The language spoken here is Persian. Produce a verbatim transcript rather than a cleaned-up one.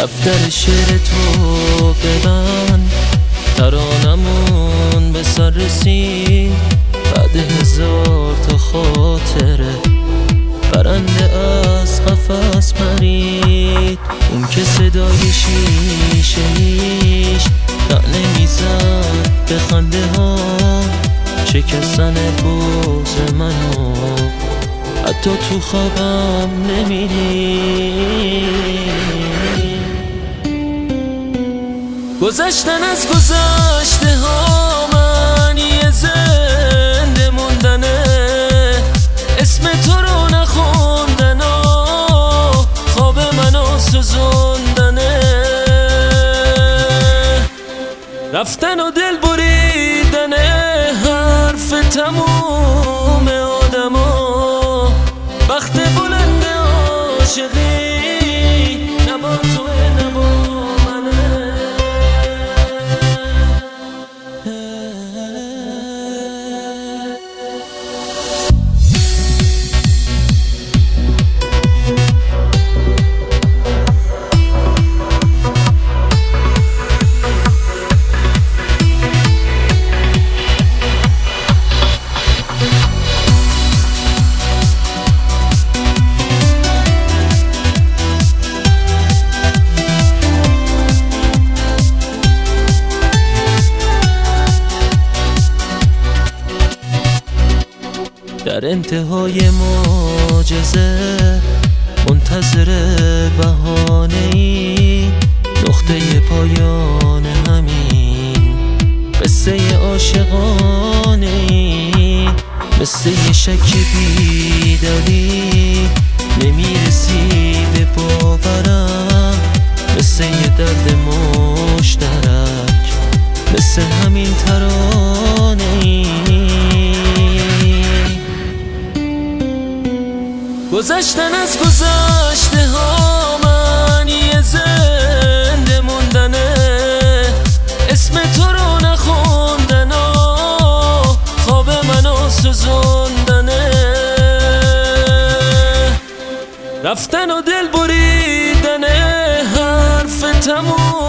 دفتر شعر تو ببند، ترانمون به سر رسید بعد هزار تا خاطره. پرنده از قفس پرید، اون که صدای شیشه‌ایش طعنه میزد به خنده ها، شکستن بغض منو حتی تو خوابم نمیدید. گذشتن از گذشته ها من یه زنده موندنه، اسم تو رو نخوندن و خواب منو سوزوندنه. رفتن و دل بریدنه حرف تموم آدما، وقت بلند عاشقی نبا توه نبا منه. در انتهای معجزه منتظر بهانه‌ای، نقطه پایان همین قصه عاشقانه‌ای. مثل یه شک بیدلی نمیرسی به باورم، مثل یه درد مشترک، مثل همین ترانه‌ای. گذشتن از گذشته ها من یه زنده موندنه، اسم تو رو نخوندن و خواب منو سوزوندنه. رفتن و دل بریدنه حرف تموم